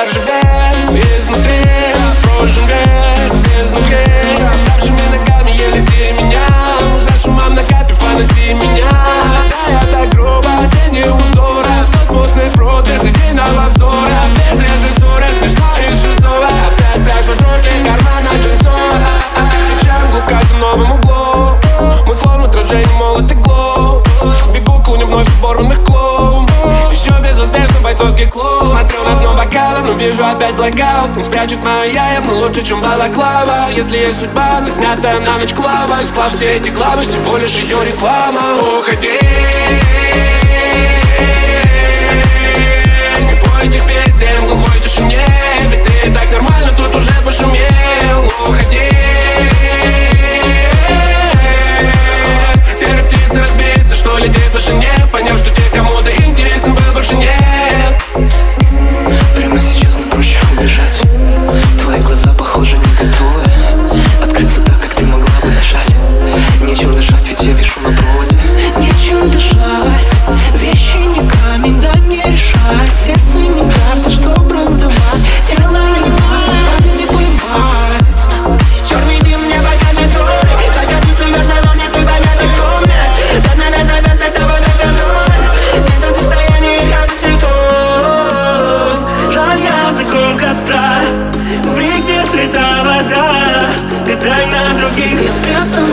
проживем изнутри, прошлым век в бездну дверь. Оставшими ногами еле меня, за шумом на капе поноси меня. Да, я так грубо, тени узора, в тот мутный пруд без единого взора, без режиссуры, смешно и шизово. Опять прячу руки в карманах джинсов, Чангу в каждом новом углу. Мой флор в отражении молот и глоу. Бегу к луне вновь в оборванных клоун. Еще безуспешно бойцовский клуб. Смотрю на дно бокала, но вижу опять блэкаут. Не спрячет мою я явно лучше, чем балаклава. Если есть судьба, но снятая на ночь клава. Склав все эти главы, всего лишь ее реклама. Уходи, не пой этих песен в глухой тишине, ведь ты и так нормально тут уже пошумел. Уходи, серые птицы разбейся, что летит в вышине, поняв, что те, кому ты интересен был, больше нет. Прямо сейчас мне проще убежать. Твои глаза, похоже, не готовы открыться так, как ты могла бы. Жаль, нечем дышать, ведь я вишу на проводе. Нечем дышать, вещи не камень, да не решать. Сердце не карта, чтоб раздавать. Тело не мать, не поебать. Черный дым мне покажет твой, так ты слывешь, оно мне цвета не комнат. Да надо завязать этого за контроль. Не за состояние халусиков. Жаль, я закрою костра, в реке света вода. Гадай на других, Я спрятан